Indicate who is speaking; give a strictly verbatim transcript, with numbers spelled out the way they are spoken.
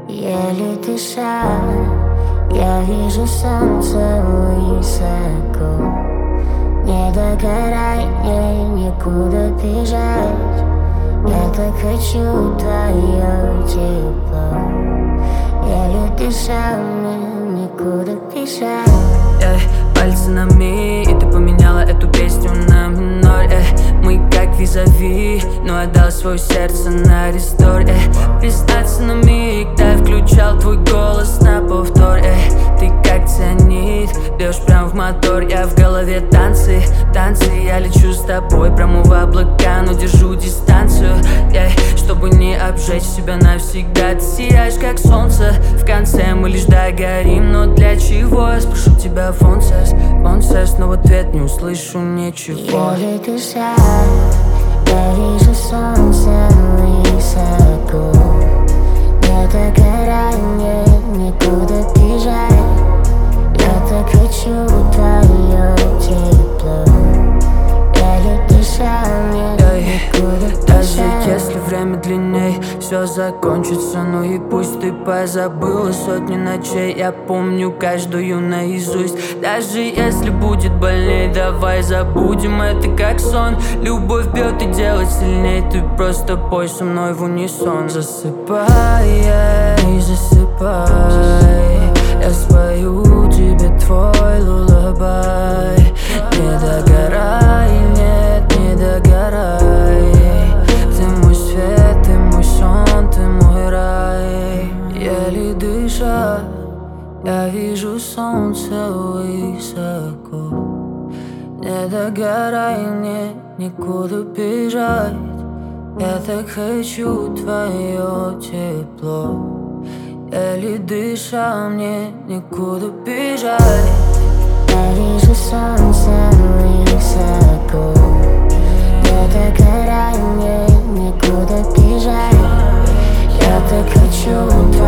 Speaker 1: Еле дыша, я вижу солнце высоко. Не догорай, мне некуда бежать. Я так хочу твое тепло. Еле дыша, мне некуда бежать.
Speaker 2: Эй, пальцы на ми, и ты поменяла эту песню на минор. Эй, мы как визави, но отдал свое сердце на рестор. Эй, признаться на миг, да я включал твой голос на повтор. Эй, ты как цианид, бьешь прям в мотор. Я в голове танцы, танцы. Я лечу с тобой прямо в облака, но держу дистанцию. Эй, чтобы не обжечь себя навсегда. Ты сияешь как солнце, в конце мы лишь догорим. Но для чего? Я спрошу тебя, фонсес, фонсес, но в ответ не услышу ничего.
Speaker 1: Еле дыша, я вижу солнце высоко. Не догорай, мне некуда бежать. Я так хочу твое тепло. Еле дыша, мне некуда бежать.
Speaker 2: Даже если время длинней, все закончится. Ну и пусть ты позабыла сотни ночей, я помню каждую наизусть. Даже если будет больней, давай забудем это как сон. Любовь бьет и делает сильней, ты просто пой со мной в унисон. Засыпай, эй, засыпай, я спою тебе твой лулабай. Не догорай, нет, не догорай. Ты мой свет, ты мой сон, ты мой рай. Еле дыша, я вижу солнце высоко. Не догорай, мне некуда бежать. Я так хочу твое тепло. Еле дыша, мне некуда бежать.
Speaker 1: Я вижу солнце высоко. Не догорай, мне некуда бежать. Я так хочу